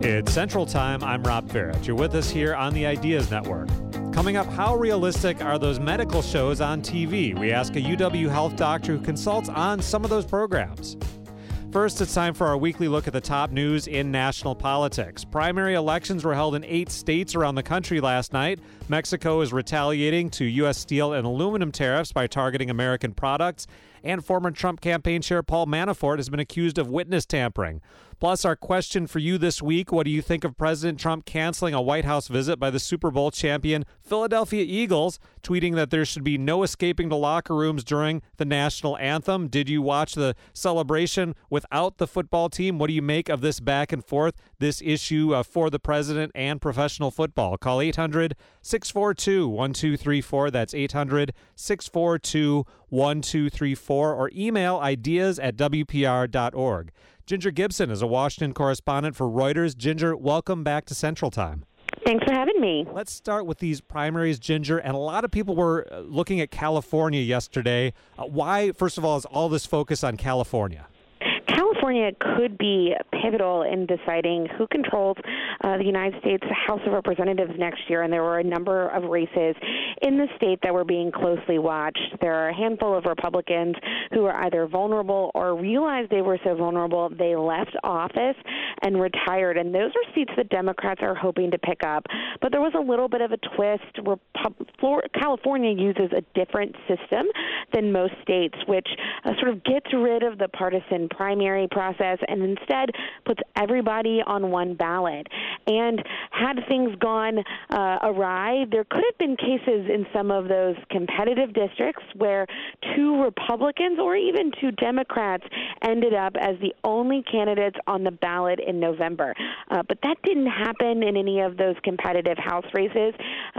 It's Central Time. I'm Rob Barrett. You're with us here on the Ideas Network. Coming up, how realistic are those medical shows on TV? We ask a UW Health doctor who consults on some of those programs. First, it's time for our weekly look at the top news in national politics. Primary elections were held in 8 states around the country last night. Mexico is retaliating to U.S. steel and aluminum tariffs by targeting American products. And former Trump campaign chair Paul Manafort has been accused of witness tampering. Plus, our question for you this week: what do you think of President Trump canceling a White House visit by the Super Bowl champion Philadelphia Eagles, tweeting that there should be no escaping to locker rooms during the national anthem? Did you watch the celebration without the football team? What do you make of this back and forth, this issue for the president and professional football? Call 800-642-1234. That's 800-642-1234, or email ideas@wpr.org. Ginger Gibson is a Washington correspondent for Reuters. Ginger, welcome back to Central Time. Thanks for having me. Let's start with these primaries, Ginger. And a lot of people were looking at California yesterday. Why, first of all, is all this focus on California? California could be pivotal in deciding who controls the United States House of Representatives next year, and there were a number of races in the state that were being closely watched. There are a handful of Republicans who are either vulnerable or realized they were so vulnerable they left office and retired, and those are seats that Democrats are hoping to pick up. But there was a little bit of a twist where California uses a different system than most states, which sort of gets rid of the partisan primary process and instead puts everybody on one ballot. And had things gone awry, there could have been cases in some of those competitive districts where 2 Republicans or even 2 Democrats ended up as the only candidates on the ballot in November. But that didn't happen in any of those competitive House races,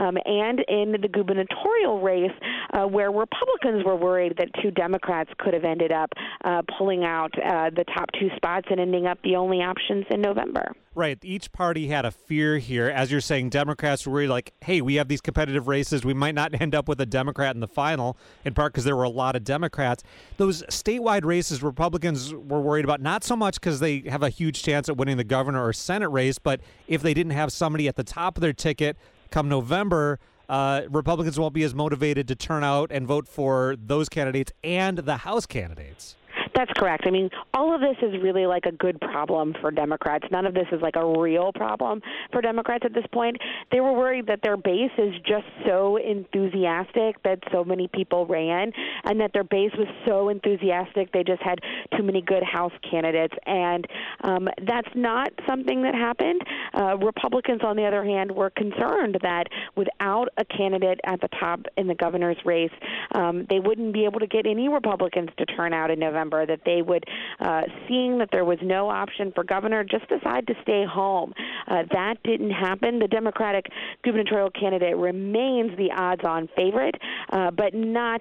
and in the gubernatorial race where Republicans were worried that 2 Democrats could have ended up pulling out the top 2 spots and ending up the only options in November. Right. Each party had a fear here. As you're saying, Democrats were worried, like, hey, we have these competitive races. We might not end up with a Democrat in the final, in part because there were a lot of Democrats. Those statewide races, Republicans were worried about, not so much because they have a huge chance at winning the governor or Senate race, but if they didn't have somebody at the top of their ticket come November, Republicans won't be as motivated to turn out and vote for those candidates and the House candidates. That's correct. I mean, all of this is really like a good problem for Democrats. None of this is like a real problem for Democrats at this point. They were worried that their base is just so enthusiastic that so many people ran, and that their base was so enthusiastic they just had too many good House candidates. And that's not something that happened. Republicans, on the other hand, were concerned that without a candidate at the top in the governor's race, they wouldn't be able to get any Republicans to turn out in November, that they would, seeing that there was no option for governor, just decide to stay home. That didn't happen. The Democratic gubernatorial candidate remains the odds-on favorite, but not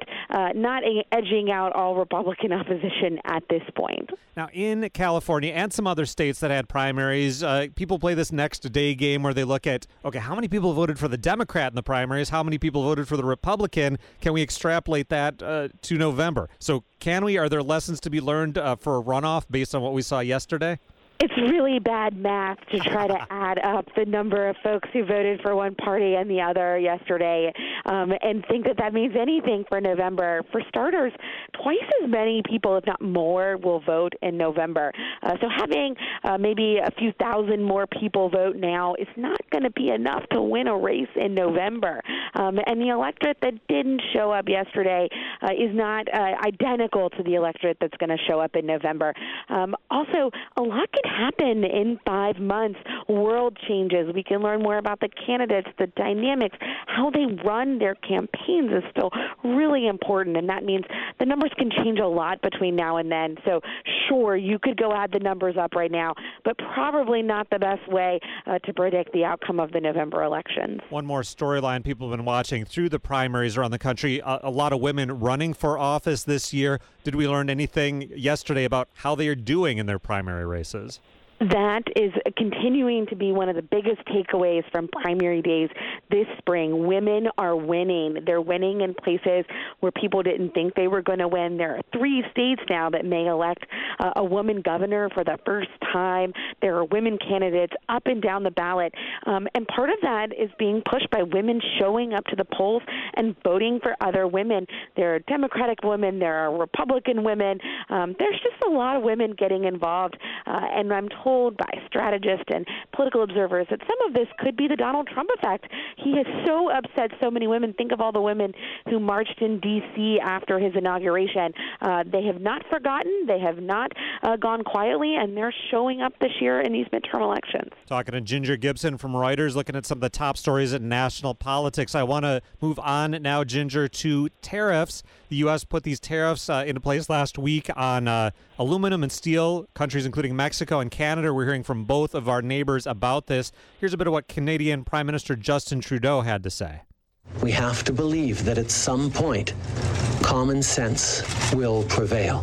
edging out all Republican opposition at this point. Now, in California and some other states that had primaries, people play this next day game where they look at, okay, how many people voted for the Democrat in the primaries? How many people voted for the Republican? Can we extrapolate that to November? So are there lessons to be learned for a runoff based on what we saw yesterday? It's really bad math to try to add up the number of folks who voted for one party and the other yesterday and think that means anything for November. For starters, twice as many people, if not more, will vote in November. So having maybe a few thousand more people vote now is not going to be enough to win a race in November. And the electorate that didn't show up yesterday is not identical to the electorate that's going to show up in November. Also, a lot can happen in 5 months. World changes. We can learn more about the candidates, the dynamics, how they run their campaigns is still really important, and that means the numbers can change a lot between now and then. So sure, you could go add the numbers up right now, but probably not the best way to predict the outcome of the November elections. One more storyline people have been watching through the primaries around the country, a lot of women running for office this year. Did we learn anything yesterday about how they are doing in their primary races? That is continuing to be one of the biggest takeaways from primary days this spring. Women are winning. They're winning in places where people didn't think they were going to win. There are 3 states now that may elect a woman governor for the first time. There are women candidates up and down the ballot. And part of that is being pushed by women showing up to the polls and voting for other women. There are Democratic women. There are Republican women. There's just a lot of women getting involved. And I'm told by strategists and political observers that some of this could be the Donald Trump effect. He has so upset so many women. Think of all the women who marched in D.C. after his inauguration. They have not forgotten. They have not gone quietly, and they're showing up this year in these midterm elections. Talking to Ginger Gibson from Reuters, looking at some of the top stories in national politics. I want to move on now, Ginger, to tariffs. The U.S. put these tariffs into place last week on aluminum and steel. Countries including Mexico and Canada. We're hearing from both of our neighbors about this. Here's a bit of what Canadian Prime Minister Justin Trudeau had to say. We have to believe that at some point, common sense will prevail.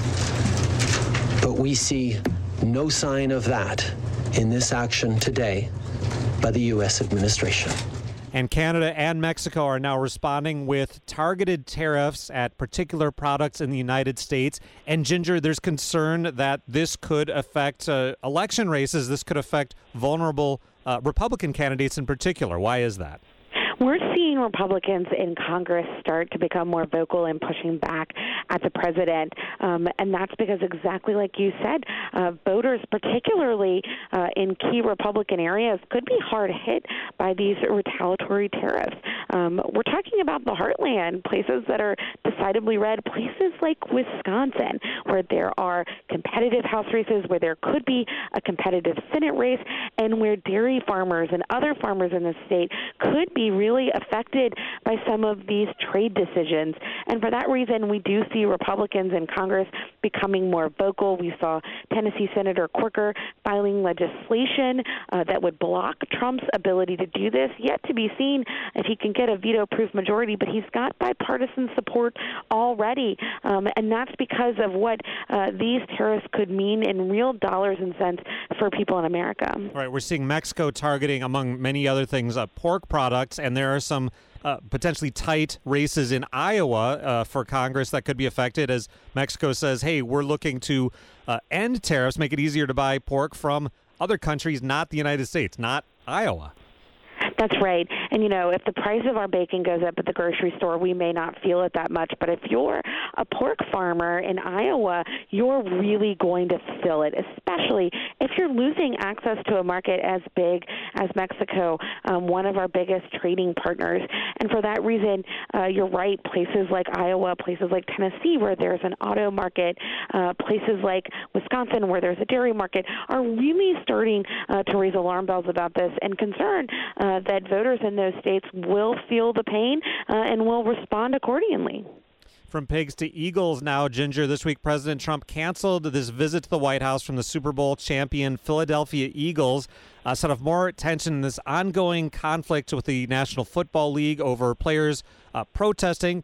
But we see no sign of that in this action today by the U.S. administration. And Canada and Mexico are now responding with targeted tariffs at particular products in the United States. And Ginger, there's concern that this could affect election races. This could affect vulnerable Republican candidates in particular. Why is that? We're seeing Republicans in Congress start to become more vocal in pushing back at the president, and that's because exactly like you said, voters, particularly in key Republican areas, could be hard hit by these retaliatory tariffs. We're talking about the heartland, places that are decidedly red, places like Wisconsin, where there are competitive House races, where there could be a competitive Senate race, and where dairy farmers and other farmers in the state could be really affected by some of these trade decisions. And for that reason, we do see Republicans in Congress becoming more vocal. We saw Tennessee Senator Corker filing legislation that would block Trump's ability to do this. Yet to be seen if he can get a veto-proof majority, but he's got bipartisan support already. And that's because of what these tariffs could mean in real dollars and cents for people in America. All right, we're seeing Mexico targeting, among many other things, pork products, and there are some potentially tight races in Iowa for Congress that could be affected as Mexico says, hey, we're looking to end tariffs, make it easier to buy pork from other countries, not the United States, not Iowa. That's right. And, you know, if the price of our bacon goes up at the grocery store, we may not feel it that much. But if you're a pork farmer in Iowa, you're really going to feel it, especially if you're losing access to a market as big as Mexico, one of our biggest trading partners. And for that reason, you're right, places like Iowa, places like Tennessee, where there's an auto market, places like Wisconsin, where there's a dairy market, are really starting to raise alarm bells about this and concern that voters in those states will feel the pain and will respond accordingly. From pigs to eagles now, Ginger. This week, President Trump canceled this visit to the White House from the Super Bowl champion Philadelphia Eagles. Set off more tension in this ongoing conflict with the National Football League over players protesting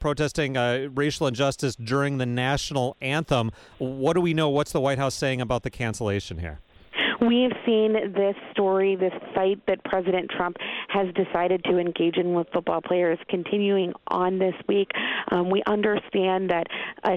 racial injustice during the national anthem. What do we know? What's the White House saying about the cancellation here? We have seen this story, this fight that President Trump has decided to engage in with football players continuing on this week. We understand that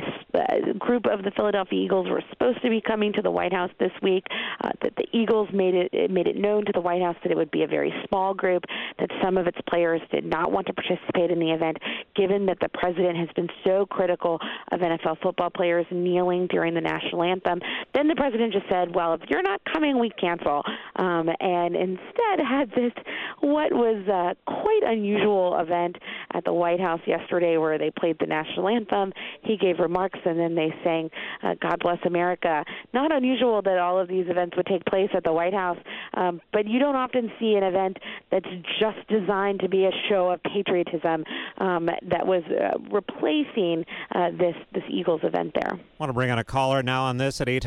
a group of the Philadelphia Eagles were supposed to be coming to the White House this week, that the Eagles made it known to the White House that it would be a very small group, that some of its players did not want to participate in the event, given that the president has been so critical of NFL football players kneeling during the national anthem. Then the president just said, well, if you're not coming, we cancel, and instead had this what was quite unusual event at the White House yesterday where they played the national anthem. He gave remarks, and then they sang God Bless America. Not unusual that all of these events would take place at the White House, but you don't often see an event that's just designed to be a show of patriotism that was replacing this Eagles event there. I want to bring on a caller now on this at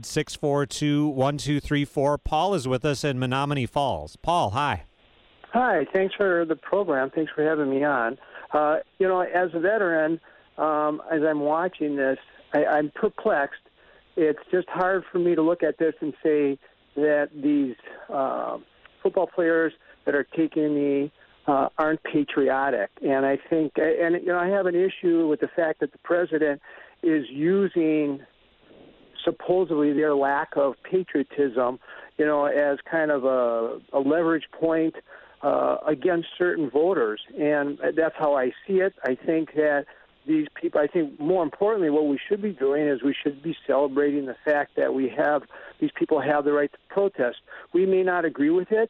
800-642-1234. Paul is with us in Menominee Falls. Paul, hi. Hi, thanks for the program. Thanks for having me on. You know, as a veteran, as I'm watching this, I'm perplexed. It's just hard for me to look at this and say, that these football players that are taking a knee aren't patriotic. And I think, I have an issue with the fact that the president is using supposedly their lack of patriotism, as kind of a leverage point against certain voters. And that's how I see it. I think that these people, I think more importantly, what we should be doing is we should be celebrating the fact that these people have the right to protest. We may not agree with it.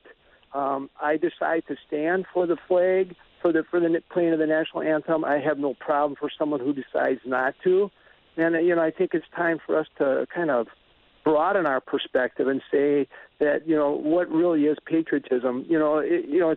I decide to stand for the flag, for the playing of the national anthem. I have no problem for someone who decides not to. And, I think it's time for us to kind of broaden our perspective and say that, what really is patriotism. It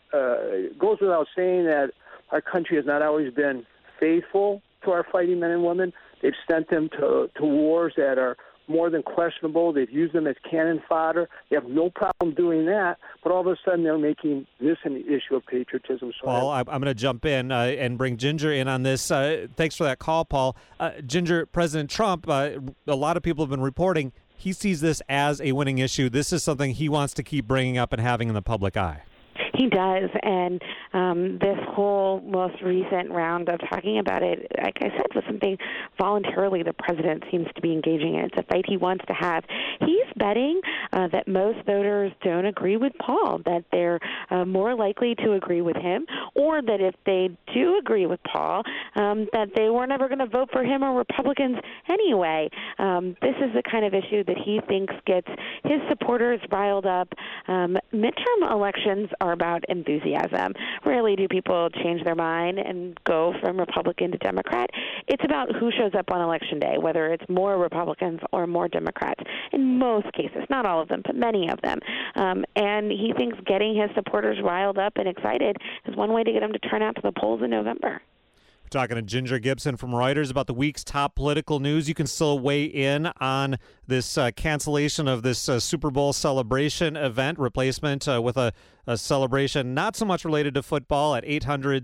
goes without saying that our country has not always been faithful to our fighting men and women. They've sent them to wars that are more than questionable. They've used them as cannon fodder. They have no problem doing that, but all of a sudden they're making this an issue of patriotism. So Paul, I'm going to jump in and bring Ginger in on this. Thanks for that call, Paul. Ginger, President Trump, a lot of people have been reporting he sees this as a winning issue. This is something he wants to keep bringing up and having in the public eye. He does, and this whole most recent round of talking about it, like I said, was something voluntarily the president seems to be engaging in. It's a fight he wants to have. He's betting that most voters don't agree with Paul, that they're more likely to agree with him, or that if they do agree with Paul, that they were never going to vote for him or Republicans anyway. This is the kind of issue that he thinks gets his supporters riled up. Midterm elections are about enthusiasm. Rarely do people change their mind and go from Republican to Democrat. It's about who shows up on Election Day, whether it's more Republicans or more Democrats. In most cases, not all of them, but many of them. And he thinks getting his supporters riled up and excited is one way to get them to turn out to the polls in November. Talking to Ginger Gibson from Reuters about the week's top political news. You can still weigh in on this cancellation of this Super Bowl celebration event, replacement with a celebration not so much related to football at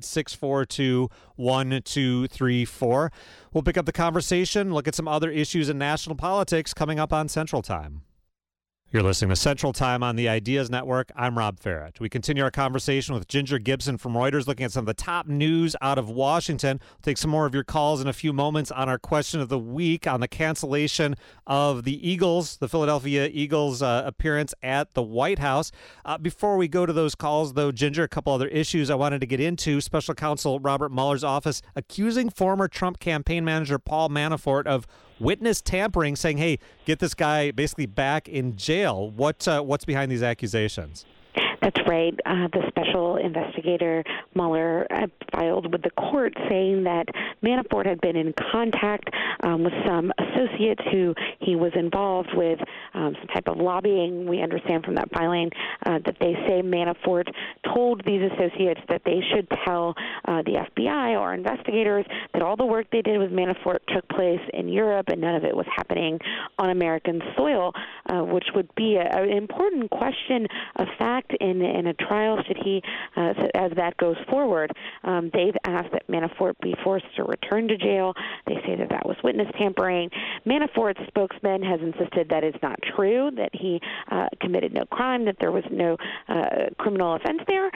800-642-1234. We'll pick up the conversation, look at some other issues in national politics coming up on Central Time. You're listening to Central Time on the Ideas Network. I'm Rob Farrett. We continue our conversation with Ginger Gibson from Reuters, looking at some of the top news out of Washington. We'll take some more of your calls in a few moments on our question of the week on the cancellation of the Eagles, the Philadelphia Eagles appearance at the White House. Before we go to those calls, though, Ginger, a couple other issues I wanted to get into. Special Counsel Robert Mueller's office accusing former Trump campaign manager Paul Manafort of witness tampering, saying, hey, get this guy basically back in jail. What's behind these accusations? That's right. The special investigator Mueller filed with the court saying that Manafort had been in contact with some associates who he was involved with some type of lobbying. We understand from that filing that they say Manafort told these associates that they should tell the FBI or investigators that all the work they did with Manafort took place in Europe and none of it was happening on American soil, which would be an important question of fact in a trial should he, as that goes forward. They've asked that Manafort be forced to return to jail. They say that that was witness tampering. Manafort's spokesman has insisted that it's not true, that he committed no crime, that there was no criminal offense there.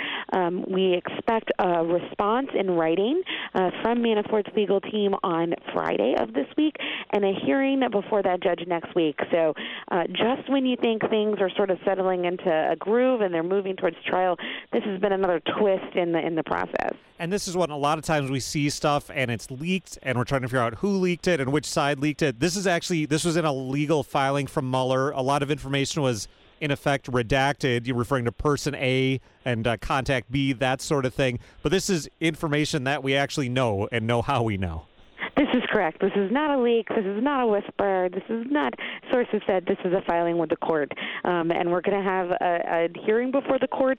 We expect a response in writing from Manafort's legal team on Friday of this week and a hearing before that judge next week. So just when you think things are sort of settling into a groove and they're moving towards trial, this has been another twist in the process. And this is what a lot of times we see stuff and it's leaked and we're trying to figure out who leaked it and which side leaked it. This was in a legal filing from Mueller. A lot of information was in effect redacted. You're referring to person A and contact B, that sort of thing. But this is information that we actually know and know how we know. This is correct. This is not a leak. This is not a whisper. This is not, sources said, this is a filing with the court. And we're going to have a hearing before the court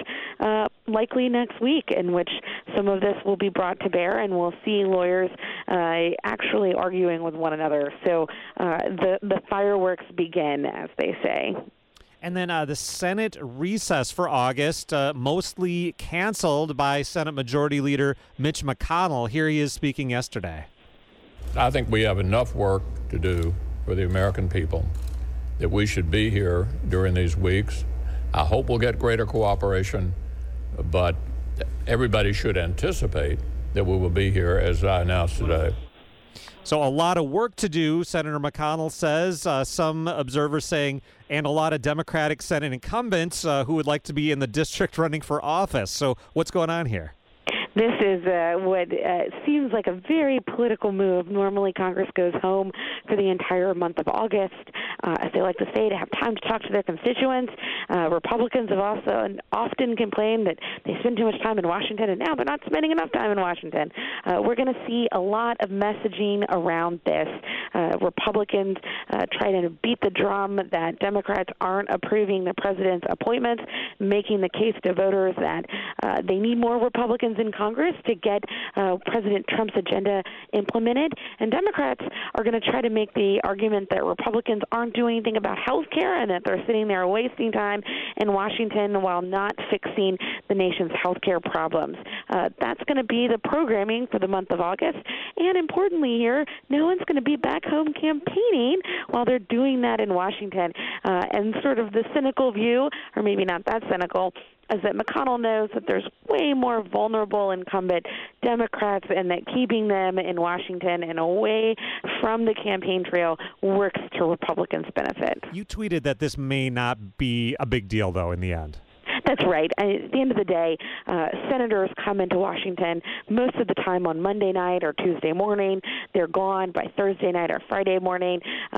likely next week in which some of this will be brought to bear and we'll see lawyers actually arguing with one another. So the fireworks begin, as they say. And then the Senate recess for August, mostly canceled by Senate Majority Leader Mitch McConnell. Here he is speaking yesterday. I think we have enough work to do for the American people that we should be here during these weeks. I hope we'll get greater cooperation, but everybody should anticipate that we will be here as I announced today. So a lot of work to do, Senator McConnell says. Some observers saying, and a lot of Democratic Senate incumbents who would like to be in the district running for office. So what's going on here? This is what seems like a very political move. Normally, Congress goes home for the entire month of August, as they like to say, to have time to talk to their constituents. Republicans have also often complained that they spend too much time in Washington, and now they're not spending enough time in Washington. We're going to see a lot of messaging around this. Republicans try to beat the drum that Democrats aren't approving the president's appointments, making the case to voters that they need more Republicans in Congress to get President Trump's agenda implemented. And Democrats are going to try to make the argument that Republicans aren't doing anything about health care and that they're sitting there wasting time in Washington while not fixing the nation's health care problems. That's going to be the programming for the month of August. And importantly here, no one's going to be back home campaigning while they're doing that in Washington. And sort of the cynical view, or maybe not that cynical, is that McConnell knows that there's way more vulnerable incumbent Democrats and that keeping them in Washington and away from the campaign trail works to Republicans' benefit. You tweeted that this may not be a big deal, though, in the end. That's right. At the end of the day, senators come into Washington most of the time on Monday night or Tuesday morning. They're gone by Thursday night or Friday morning,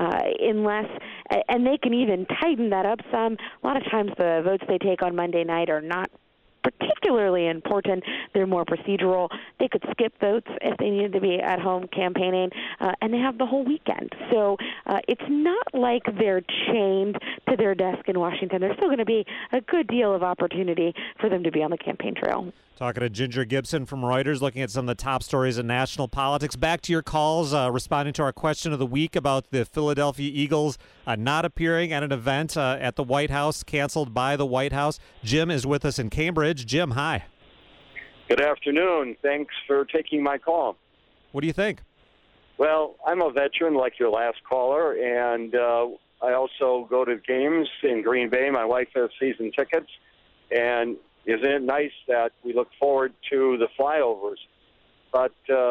and they can even tighten that up some. A lot of times the votes they take on Monday night are not particularly important. They're more procedural. They could skip votes if they needed to be at home campaigning, and they have the whole weekend. So it's not like they're chained to their desk in Washington. There's still going to be a good deal of opportunity for them to be on the campaign trail. Talking to Ginger Gibson from Reuters, looking at some of the top stories in national politics. Back to your calls, responding to our question of the week about the Philadelphia Eagles not appearing at an event at the White House, canceled by the White House. Jim is with us in Cambridge. Jim, hi. Good afternoon. Thanks for taking my call. What do you think? Well, I'm a veteran like your last caller, and I also go to games in Green Bay. My wife has season tickets, and isn't it nice that we look forward to the flyovers? But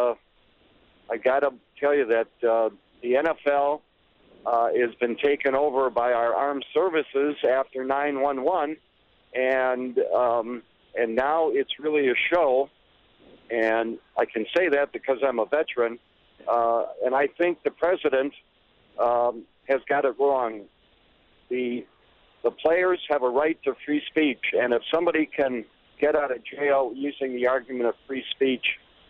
I got to tell you that the NFL has been taken over by our armed services after 9/11, and now it's really a show. And I can say that because I'm a veteran. And I think the president has got it wrong. The players have a right to free speech, and if somebody can get out of jail using the argument of free speech,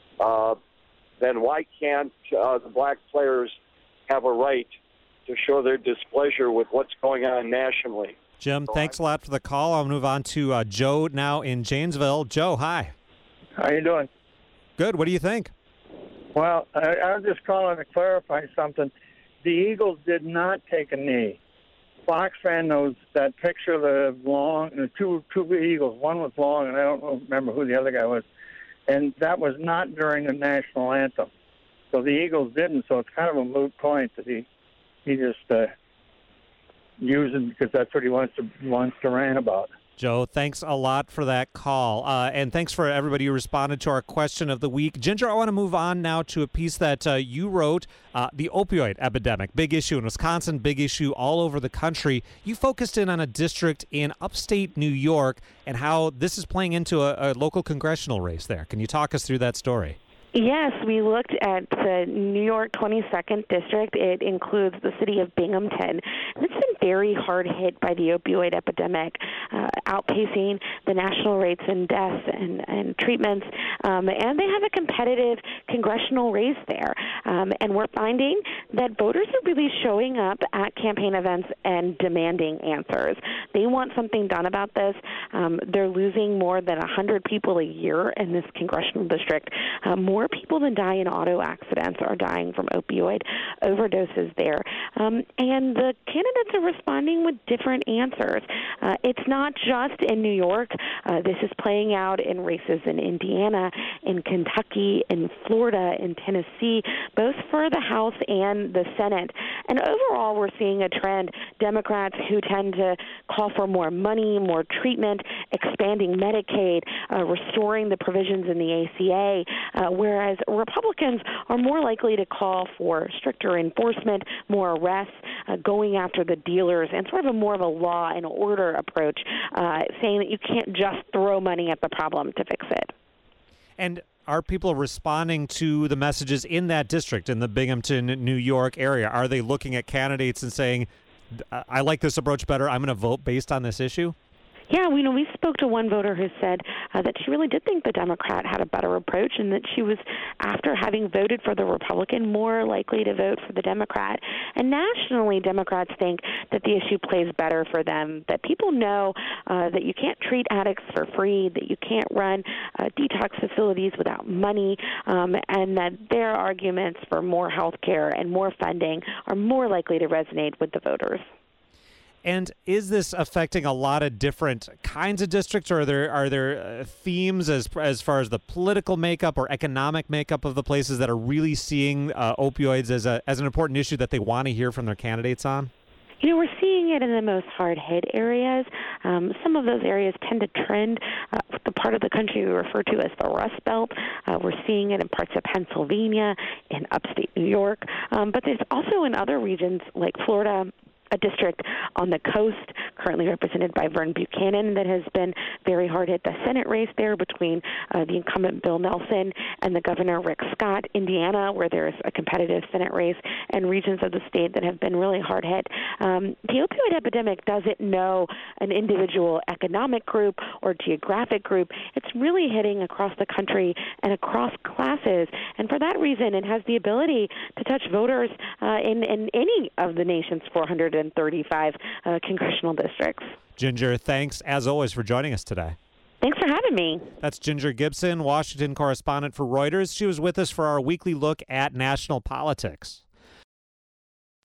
then why can't the black players have a right to show their displeasure with what's going on nationally? Jim, thanks a lot for the call. I'll move on to Joe now in Janesville. Joe, hi. How you doing? Good. What do you think? Well, I was just calling to clarify something. The Eagles did not take a knee. Fox fan knows that picture of the two Eagles. One was long, and I don't remember who the other guy was. And that was not during the national anthem. So the Eagles didn't. So it's kind of a moot point that he just using because that's what he wants to rant about. Joe, thanks a lot for that call. And thanks for everybody who responded to our question of the week. Ginger, I want to move on now to a piece that you wrote, the opioid epidemic. Big issue in Wisconsin, big issue all over the country. You focused in on a district in upstate New York and how this is playing into a local congressional race there. Can you talk us through that story? Yes, we looked at the New York 22nd District. It includes the city of Binghamton. It's been very hard hit by the opioid epidemic, outpacing the national rates in deaths and treatments. And they have a competitive congressional race there. And we're finding that voters are really showing up at campaign events and demanding answers. They want something done about this. They're losing more than 100 people a year in this congressional district, more more people than die in auto accidents are dying from opioid overdoses there. And the candidates are responding with different answers. It's not just in New York. This is playing out in races in Indiana, in Kentucky, in Florida, in Tennessee, both for the House and the Senate. And overall, we're seeing a trend. Democrats who tend to call for more money, more treatment, expanding Medicaid, restoring the provisions in the ACA, whereas Republicans are more likely to call for stricter enforcement, more arrests, going after the dealers, and sort of more of a law and order approach, saying that you can't just throw money at the problem to fix it. And are people responding to the messages in that district, in the Binghamton, New York area? Are they looking at candidates and saying, I like this approach better, I'm going to vote based on this issue? Yeah, we spoke to one voter who said that she really did think the Democrat had a better approach, and that she was, after having voted for the Republican, more likely to vote for the Democrat. And nationally, Democrats think that the issue plays better for them, that people know that you can't treat addicts for free, that you can't run detox facilities without money, and that their arguments for more health care and more funding are more likely to resonate with the voters. And is this affecting a lot of different kinds of districts, or are there themes as far as the political makeup or economic makeup of the places that are really seeing opioids as an important issue that they want to hear from their candidates on? We're seeing it in the most hard-hit areas. Some of those areas tend to trend the part of the country we refer to as the Rust Belt. We're seeing it in parts of Pennsylvania, in upstate New York, but there's also in other regions like Florida, a district on the coast currently represented by Vern Buchanan that has been very hard hit. The Senate race there between the incumbent Bill Nelson and the Governor Rick Scott. Indiana, where there's a competitive Senate race, and regions of the state that have been really hard hit. The opioid epidemic doesn't know an individual economic group or geographic group. It's really hitting across the country and across classes. And for that reason, it has the ability to touch voters in any of the nation's 435 congressional districts. Ginger, thanks as always for joining us today. Thanks for having me. That's Ginger Gibson, Washington correspondent for Reuters. She was with us for our weekly look at national politics.